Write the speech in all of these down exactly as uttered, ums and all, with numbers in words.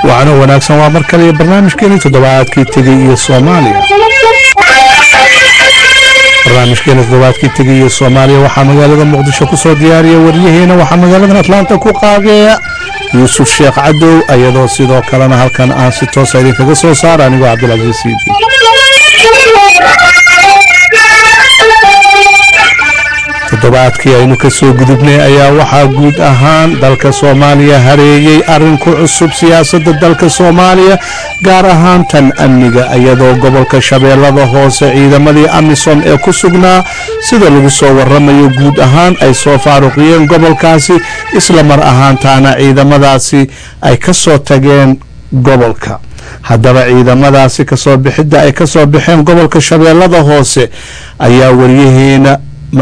وعنا وناكسن ومركلي برنامج كيني تدوات كي تجي الصومالية برنامج كيني تدوات كي تجي الصومالية وحمقالة مقدشة كسو ديارية وريهينا وحمقالة أتلانتا كوقاقية يوسف شيخ عدو أيضا سيدو كلنا هل كان آنسي توسعيدين كقصو صار أنيقو عبد العزيز سيدي toddobaadkii aynu ka soo gudubnay ayaa waxaa guud ahaan dalka Soomaaliya hareeyay arrin ku cusub siyaasadda dalka Soomaaliya gaar ahaan tan amniga iyadoo gobolka Shabeellada Hoose ciidamadii AMISOM ee ku sugnaa sida lagu soo waramayo guud ahaan ay soo faaruqiyeen gobolkaasi isla mar ahaantaana ciidamadaasi ay ka soo tageen gobolka haddaba ciidamadaasi ka soo bixidda ay ka soo bixeen gobolka Shabeellada Hoose ayaa wariyaheena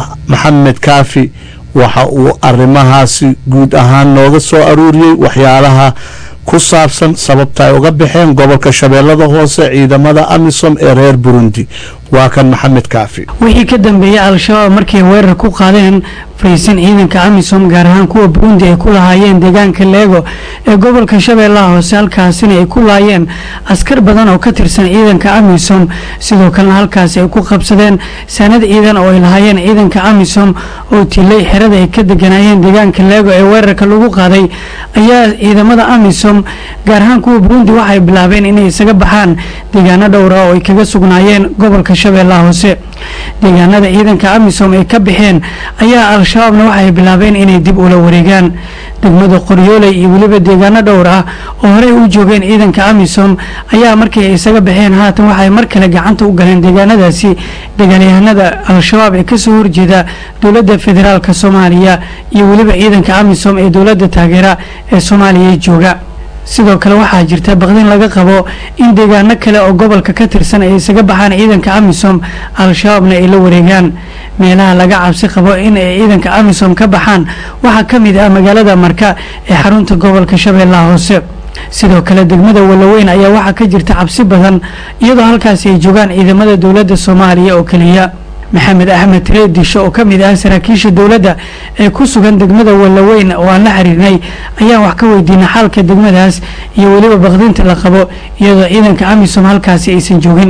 محمد كافي waxa uu arimahaasi guud ahaan nooga soo aruuriyay waxyaalaha ku saabsan sababta ay uga bixeen gobolka Shabeellada Hoose ciidamada AMISOM ee reer Burundi waa kan Maxamed Kaafi wixii ka dambeeyay al-shabaab markii weerar ku qaadeen fariisin ciidanka AMISOM gaar ahaan kuwa Burundi ay ku lahaayeen deegaanka Leego ee gobolka Shabeellaha Hoose halkaasina ay ku laayeen askar badan oo ka tirsan ciidanka AMISOM sidoo kale halkaas ay ku qabsadeen sanad ciidan oo ay lahaayeen ciidanka AMISOM oo tilay xirada ay ka deganayeen deegaanka Leego ee weerarka lagu qaaday ayaa ciidamada AMISOM gaar ahaan kuwa Burundi waxay bilaabeen inay isaga baxaan deegaano dhowr ah oo ay kaga sugnaayeen gobolka Shabeellaha Hoose deegaanada ciidanka AMISOM ay ka bixeen ayaa al-shabaabna waxay bilaabeen inay dib ula wareegaan degmada Qoryooley iyo waliba deegaano dhowr ah oo hore u joogeen ciidanka AMISOM ayaa markii ay isaga baxeen haatan waxay mar kale gacanta u galeen deegaanadaasi dagaalyahanada al-shabaab ee ka soo horjeeda dawladda federaalka Soomaaliya iyo waliba ciidanka AMISOM ee dawladda taageera ee Soomaaliya jooga sidoo kale waxaa jirta baqdin laga qabo in deegaano kale oo gobolka ka tirsan ay isaga baxaan ciidanka AMISOM al-shabaabna ay la wareegaan meelaha laga cabsi qabo in ay ciidanka AMISOM ka baxaan waxa kamid ah magaalada Marka ee xarunta gobolka Shabeellaha Hoose sidoo kale degmada Walaweyn ayaa waxa ka jirta cabsi badan iyadoo halkaas ay joogaan ciidamada dawladda Soomaaliya oo kaliya محمد أحمد تريد شو كميد أنسر كيش الدولة كوسو كان دقمة ولا وين وأنا حريني أيام وحكوا دين حال كدقمة هاس يولي بغدين تلقبوا يضع إذا كعميسهم هالكاسي إيسن جوهن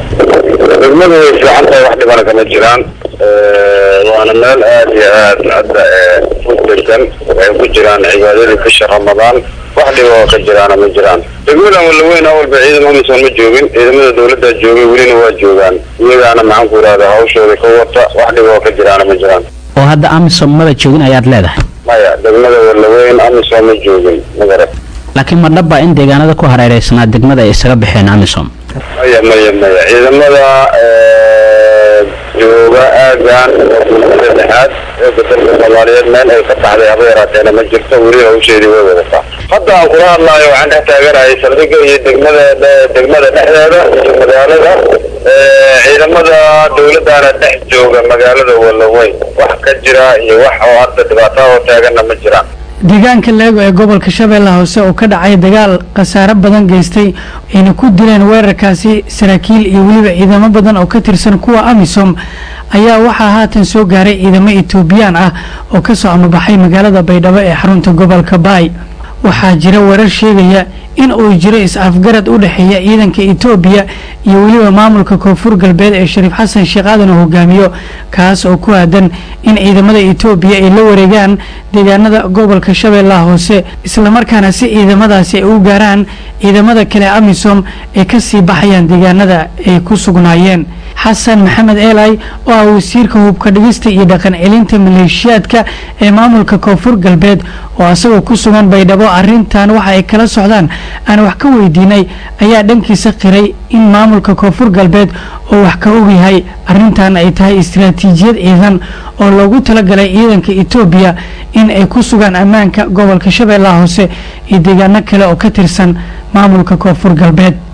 دقمة في عنده واحدة بركة الجيران وأنا مال آتي أدى فوتركن وجيران عبادة في شهر رمضان واحدة وكجيران من جيران دقمة ولا وين أول بعيد ما مسون مجوجين إذا من الدولة الجوجي ولين هو الجوجان إذا أنا معهم كورا هذا هو شو ذكوة واحدة وكجيران من جيران وهذا أمسون ماذا تشوفين أياد لهذا ما يا دقمة ولا وين أمسون مجوجين مقرب لكن ما نبى إن دجانا ذا كوهر رئيسنا دقمة إسراب بحين أمسون ما يا ما يا ما يا إذا ماذا جوجا أذان الاتحاد بدل الصوماليين من أي قطع على غيرها أنا ما جبت وريه أو شيء ولا صح حتى القرآن الله وعنده تاجر أي سلبي دقمة دقمة هذا مجالده ciidamada dawladda ana dhex jooga magaalada Walaweyn wax ka jira iyo wax oo hadda dhibaato oo taagana ma jiraan deegaanka Leego ee gobolka Shabeellaha Hoose oo ka dhacay dagaal qasaare badan geystay inay ku dileen weerarkaasi saraakiil iyo waliba ciidamo badan oo ka tirsan kuwa AMISOM ayaa waxa haatan soo gaaray ciidamo Itoobiyaan ah oo ka soo amabaxay magaalada Baydhabo ee xarunta gobolka Baay waxaa jira warar sheegaya in uu jiro is-afgarad u dhaxeeya ciidanka Itoobiya iyo waliba maamulka Koonfur Galbeed ee Shariif Xasan Sheekh Aadan oo hogaamiyo kaas oo ku aadan in ciidamada Itoobiya ay la wareegaan deegaanada gobolka Shabeellaha Hoose isla markaana si ciidamadaasi ay u gaaraan ciidamada kale AMISOM ee ka sii baxayaan deegaanada ay ku sugnaayeen حسن محمد إيلاي oo wasiirka hubka dhigista iyo dhaqan celinta maleeshiyaadka ee maamulka Koonfur Galbeed oo asagoo ku sugan Baydhabo arintan waxa ay kala socdaan aan wax ka weydiinay ayaa dhankiisa qiray in maamulka Koonfur Galbeed oo wax ka og yahay arintan ay tahay istiraatiijiyad ciidan oo loogu talagalay ciidanka Itoobiya in ay ku sugan ammaanka gobolka Shabeellaha Hoose iyo deegaano kale oo ka tirsan maamulka Koonfur Galbeed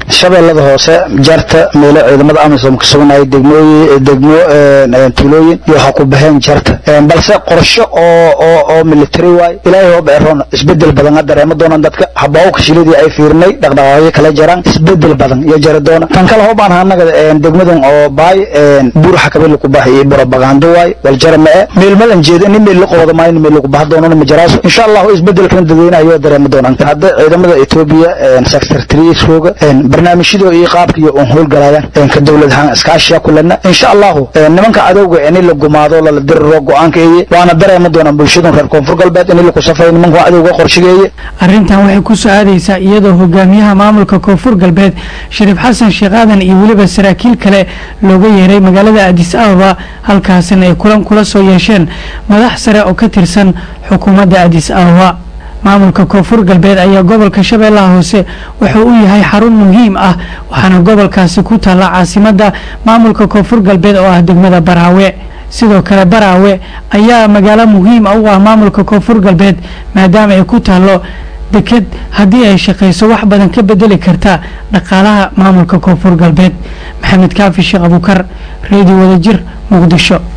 shabeellada hoose jarta meelo ciidamada amisom ka sugnay degmooyin degmo tuulooyin iyo waxa ku baxeen jarta balse qorshe oo oo oo military way ilaahay oo beeroon isbedel badan dareemo doonaan dadka habaaw ka shilidii ay fiirnay dhaqdhaqaaqyo kala jiraan isbedel badan iyo jara doona tan kale oo baan anaga degmadan oo baay buur xakabeel ku baxay propaganda way wal jarma meel malan jeedin meel qowda ma in meel ku baxdo doonaan ma jaraaso insha Allah isbedel kan dadweynaha dareemo doonaan hadda ciidamada Ethiopia sector three rooga barnaamijyada iyo qaabka iyo hool galayaan ka dawladaha iskaashiga kulana insha Allah nimanka cadawga in la gumaado la dirro go'aanka ee waana dareemo doonaan bulshada reer koonfur galbeed in la ku safay nimanka cadawga qorshigeeyay arrintan waxay ku soo aadaysaa iyadoo hogaamiyaha maamulka koonfur galbeed Shariif Xasan Sheekh Aadan iyo waliba saraakiil kale looga yeeray magaalada Addis Ababa halkaasna ay kulan kula soo yeesheen madax sare oo ka tirsan xukuumadda Addis Ababa maamulka koonfur galbeed ayaa gobolka Shabeellaha Hoose wuxuu u yahay xarun muhiim ah waxaana gobolkaasi ku taala caasimadda maamulka koonfur galbeed oo ah degmada Baraawe sidoo kale Baraawe ayaa magaalo muhiim ah u ah maamulka koonfur galbeed maadaama ay ku taalo deked haddii ay shaqeyso wax badan ka bedeli karta dhaqaalaha maamulka koonfur galbeed maxamed kaafi sheekh abukar radio wadajir muqdisho.